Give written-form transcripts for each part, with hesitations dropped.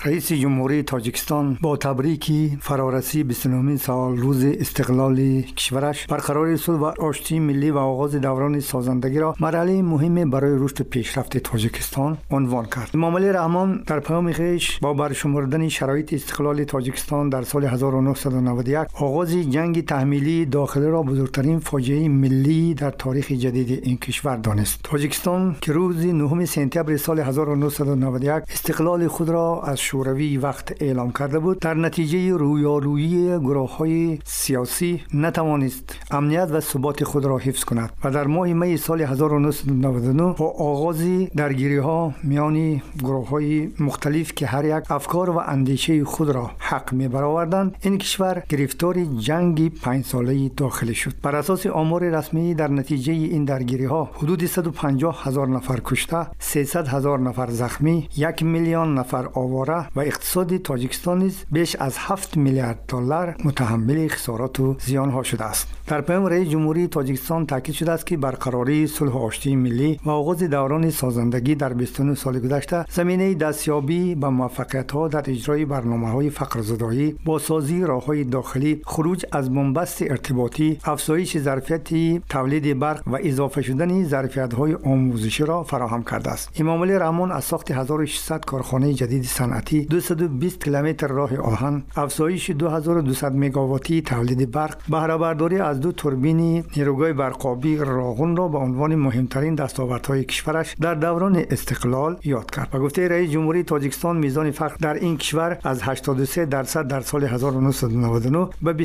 رئیس جمهوری تاجیکستان با تبریکی فرارسی 29 سال روز استقلال کشورش برقراری صلح و آشتی ملی و آغاز دوران سازندگی را مرحله مهم برای رشد و پیشرفت تاجیکستان عنوان کرد. امام علی رحمان در پیام خویش با برشمردن شرایط استقلال تاجیکستان در سال 1991 آغاز جنگ تحمیلی داخلی را بزرگترین فاجعه ملی در تاریخ جدید این کشور دانست. تاجیکستان که روز 9 سپتامبر سال 1991 استقلال خود را از شوروی وقت اعلام کرده بود، در نتیجه رویارویی گروه‌های سیاسی نتوانست امنیت و ثبات خود را حفظ کند و در ماه می سال 1999 با آغاز درگیری‌ها میان گروه‌های مختلف که هر یک افکار و اندیشه خود را حق می‌برآوردند، این کشور گرفتار جنگ 5 ساله داخلی شد. بر اساس آمار رسمی در نتیجه این درگیری‌ها حدود 150,000 نفر کشته، 300,000 نفر زخمی، 1 میلیون نفر آواره و اقتصاد تاجیکستان نیز بیش از 7 میلیارد دلار متحمل خسارات و زیان‌ها شده است. در پیام رئیس جمهوری تاجیکستان تاکید شده است که برقراری صلح و آشتی ملی و آغاز دوران سازندگی در 29 سال گذشته زمینه دستیابی به موفقیت‌ها در اجرای برنامه‌های فقرزدایی، بازسازی راه‌های داخلی، خروج از بنبست ارتباطی، افزایش ظرفیت تولید برق و اضافه شدن ظرفیت‌های آموزشی را فراهم کرده است. امام علی رحمان از ساخت 1600 کارخانه جدید صنعتی، 220 کیلومتر راه آهن، افزایش 2200 مگاواتی تولید برق، بهره برداری از 2 توربین نیروگاه برقابی راغون را به عنوان مهمترین دستاوردهای کشورش در دوران استقلال یاد کرد. و گفته رئیس جمهوری تاجیکستان میزان فقر در این کشور از 83% در سال 1999 به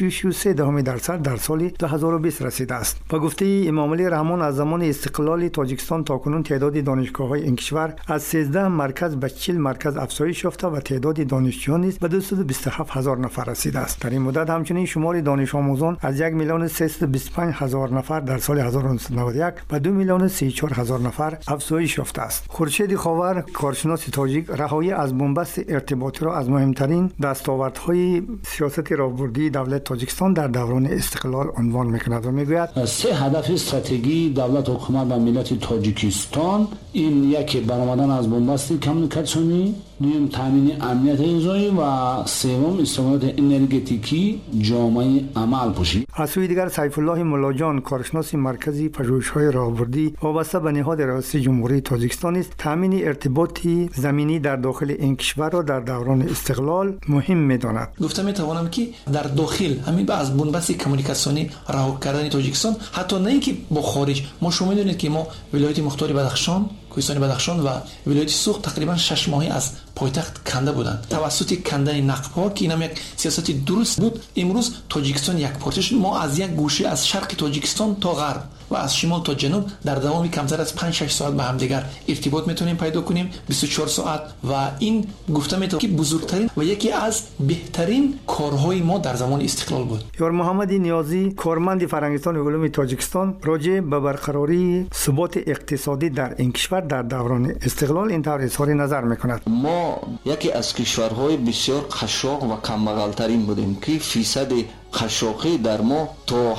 26.3% در سال 2020 رسیده است. و گفته امام علی رحمان از زمان استقلال تاجیکستان تاکنون تعداد دانشگاه‌های این کشور از 13 مرکز به 40 مرکز افزایش یافته و تعداد دانشجویان نیز به 227,000 نفر رسیده است. در این مدت همچنین شمار دانش آموزان از 1,325,000 نفر در سال 1991 به 2,34,000 نفر افزایش یافته است. خورشید خاور، کارشناس تاجیک، رهایی از بنبست ارتباطی را از مهمترین دستاوردهای سیاست راهبردی دولت تاجیکستان در دوران استقلال عنوان می‌کند و می‌گوید 3 هدف استراتژی دولت حکومت و ملت تاجیکستان این یکی برآمدن از بنبست کمیونیکاسیونی، دوم تامین امنیت غذایی و سوم استقلال انرژتیکی جامعه عمل پوشی. از سوی دیگر سیف الله ملاجان، کارشناس مرکزی پژوهش‌های راهبردی وابسته به نهاد ریاست جمهوری تاجیکستان است، تامین ارتباطی زمینی در داخل این کشور را در دوران استقلال مهم می‌داند. گفته می‌توانم که در داخل همین از بنبست کمیونیکاسیونی رها کردن تاجیکستان، حتی نه اینکه با خارج، ما شما می‌دونید که ما ولایت مختار بدخشان، کوهستان بدخشان و ولایت سوخت تقریبا 6 ماهی از پایتخت کنده بودند توسط کندن نقب‌ها که اینم یک سیاست درست بود. امروز تاجیکستان یک پارچه شد. ما از یک گوشه از شرق تاجیکستان تا غرب و از شمال تا جنوب در دوامی کمتر از 5-6 ساعت به هم دیگر ارتباط میتونیم پیدا کنیم، 24 ساعت. و این گفته میتونه که بزرگترین و یکی از بهترین کارهای ما در زمان استقلال بود. یار محمد نیازی، کارمند فرنگستان علوم تاجیکستان، راجع به برقراری ثبات اقتصادی در این کشور در دوران استقلال این طور اظهار نظر میکند. ما یکی از کشورهای بسیار قشاق و کم‌مقال‌ترین بودیم که فیصد قشاقی در ما تا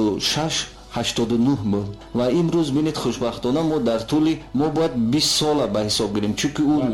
86-89 بود و امروز ببینید خوشبختانه ما در طول ما باید 20 سال به حساب گیریم، چون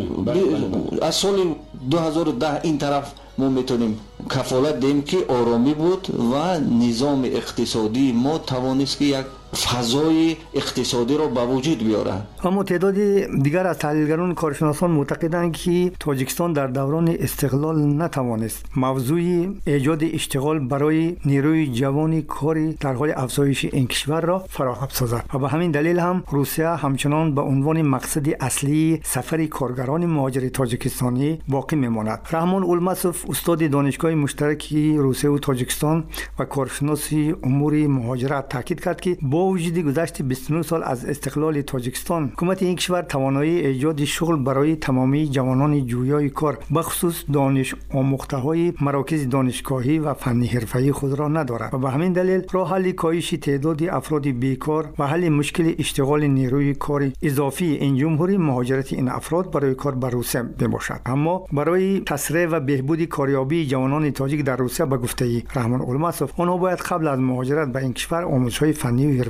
از سال 2010 این طرف ما میتونیم کفالت دهیم که آرامی بود و نظام اقتصادی ما توانست که یک فضای اقتصادی را به وجود بیاره. اما تعداد دیگر از تحلیلگران کارشناسان معتقدند که تاجیکستان در دوران استقلال نتوانست موضوع ایجاد اشتغال برای نیروی جوان کاری در حال افزایش این کشور را فراهم سازد و به همین دلیل هم روسیه همچنان به عنوان مقصد اصلی سفر کارگران مهاجر تاجیکستانی باقی میماند. رحمان الماسوف، استاد دانشگاه مشترک روسیه و تاجیکستان و کارشناس امور مهاجرت، تاکید کرد که با وجود گذشت 29 سال از استقلال تاجیکستان، حکومت این کشور توانایی ایجاد شغل برای تمامی جوانان جویای کار، بخصوص دانش آموخته‌های مراکز دانشگاهی و فنی حرفه‌ای خود را ندارد و به همین دلیل راه حل کاهش تعداد افراد بیکار و حل مشکل اشتغال نیروی کار اضافی این جمهوری مهاجرت این افراد برای کار به روسیه بباشد. اما برای تسریع و بهبود کاریابی جوانان تاجیک در روسیه، به گفته رحمان الماسوف، آنها باید قبل از مهاجرت به این کشور آموزش‌های فنی و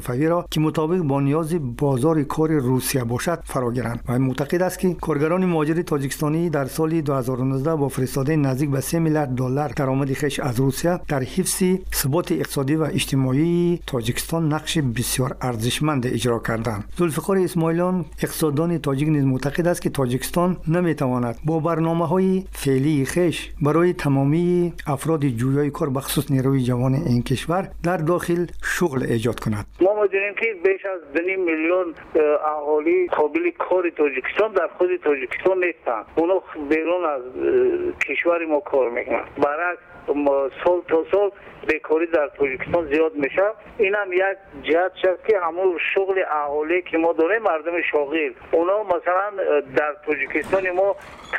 حرفه‌ای را که مطابق با نیاز بازار کار روسیه باشد فرا گیرند و معتقد است که کارگران مهاجر تاجیکستانی در سال 2019 با فرستاده نزدیک به 3 میلیارد دلار درآمد خویش از روسیه در حفظ ثبات اقتصادی و اجتماعی تاجیکستان نقش بسیار ارزشمند اجرا کردند. ذوالفقار اسماعیلیان اقتصاددان تاجیک نیز معتقد است که تاجیکستان نمیتواند با برنامه‌های فعلی خویش برای تمامی افراد جویای کار بخصوص نیروی جوان این کشور در داخل شغل ایجاد کند. ما می‌دونیم که بیش از 2 میلیون اهالی قابل کار تاجیکستان در خود تاجیکستان نیستند. اونا بیرون از کشور ما کار میکنند. برعکس سال تا سال بیکاری در تاجیکستان زیاد میشه. این هم یک جهت است که همون شغل اهالی که ما داریم مردم شاغل اونا مثلا در تاجیکستان ما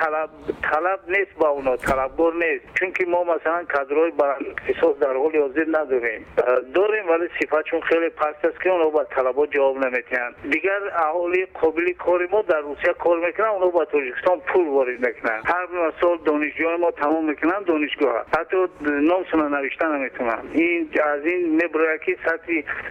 طلب نیست، با اونا طلبگار نیست، چون که ما مثلا کادرهای برند اختصاص در حال حاضر نداریم ولی صفتشون خیلی پست است که اونا با طلبات جواب نمیتن. دیگر اهالی قابل کار ما در روسیه کار میکنن، اونا با تاجیکستان پول وارد میکنن. هر سال دانشجوهای ما تمام میکنن دانشگاه، حتی نامشون نوشتن نمیتونن. این از این میبره که سطح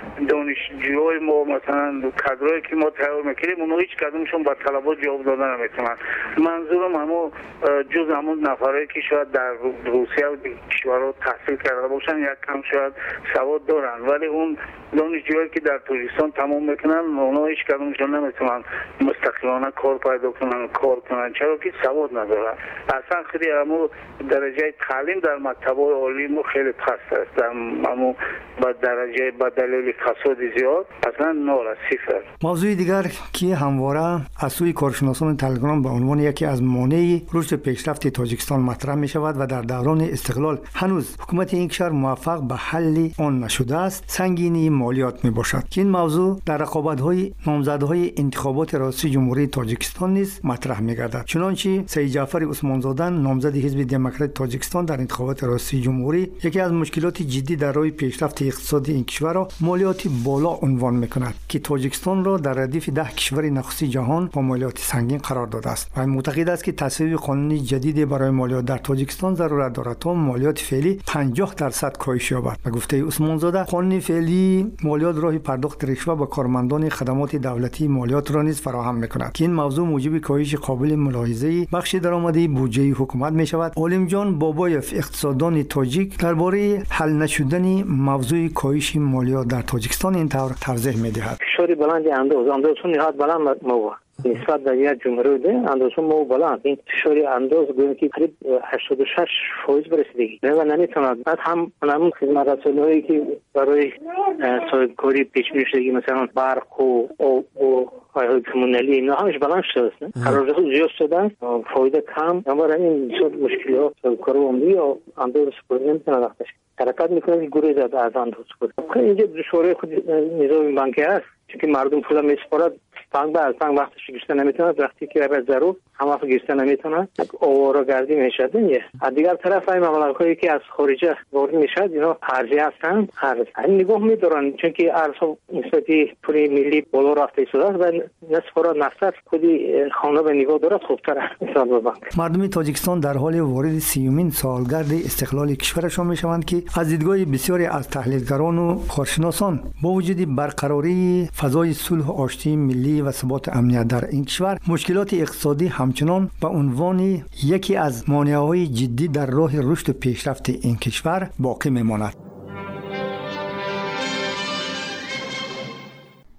دانشجوهای ما مثلا کادرایی که ما تیار میکنیم اونا هیچ کدومشون با طلبات جواب دادن نمیتونن. منظورم همون جز همون نفرایی که شاید در روسیه و کشورها تحصیل کرده باشن یک کم شاید سواد دارن، ولی اون دانشجوهایی که در تاجیکستان تمام میکنن اونا هیچ کدومشون نمیتونن مستقلانه کار پیدا کنن چرا که سواد ندارن. اصلا خیلی همون درجه تعلیم در مکتب‌های عالی ما خیلی پست است، در همون با درجه با دلیل فساد زیاد اصلا نور صفر. موضوع دیگر که همواره از سوی کارشناسان تلگرام به عنوان یکی از مانع رشد پیشرفت تاجیکستان مطرح می شود و در دوران استقلال هنوز حکومت این کشور موفق به حل آن نشده است، سنگینی مالیات می باشد که این موضوع در رقابت‌های نامزدهای انتخابات ریاست جمهوری تاجیکستان نیز مطرح می گردد. چنانچه سید جعفر عثمانزاده نامزد حزب دموکرات تاجیکستان در انتخابات ریاست جمهوری یکی از مشکلات جدی در راه پیشرفت اقتصادی این کشور را مالیات بالا عنوان می کند که تاجیکستان را در ردیف 10 کشور نخست جهان با مالیات سنگین قرار داده است و معتقد است که تصویب قانونی جدید برای مالیات در تاجیکستان ضرورت دارد تا مالیات فعلی 50% کاهش یابد. و گفته عثمانزاده قانون فعلی مالیات راه پرداخت رشوه به کارمندان خدمات دولتی مالیات را نیز فراهم می‌کند که این موضوع موجب کاهش قابل ملاحظه بخش درآمدی بودجه حکومت می‌شود. عالم جان بابایف اقتصاددان تاجیک درباره حل نشدن موضوع کاهش مالیات در تاجیکستان این طور توضیح می‌دهد. فشار بلند اندازه‌شون نهایت بلند موضوع نسبت به یک جمهوری ده اندازه مو بلند این فشاری انداز گویا که قریب 86% برسیدگی و نمیتوند بعد هم همون خدمات رسانه‌ای که برای صاحبکاری پیش می‌شدگی مثلا برق و های کمونالی اینا همش بلند شده است. قرارداد زیاد شده فایده کم اما این مشکلات کار عمومی و انداز سپردن نمیتونه وقتش حرکت میکنه که گریز از انداز سپرد. اینجا دشواری خود نظام بانکی است چون مردم پول میسپارد تنگ وقتش گرفتن نمیتونه وقتی که به ضرور همه گرفتن نمیتونه آواره‌گردی میشه دیگه. از دیگر طرف این مبلغ‌هایی که از خارج وارد میشه اینا ارزی هستن این نگاه میدارن چون که ارزها نسبتی پول ملی بالا رفته شده و نصف را نصف خودی خانه به نگاه دارد خوبتر حساب به بانک. مردم تاجیکستان در حال وارد 30مین سالگرد استقلال کشورشان میشوند که از دیدگاه بسیاری از تحلیلگران و کارشناسان با وجود برقراری فضای صلح و آشتی ملی و ثبات امنیت در این کشور مشکلات اقتصادی همچنان به عنوان یکی از مانع‌های جدی در راه رشد و پیشرفت این کشور باقی میماند.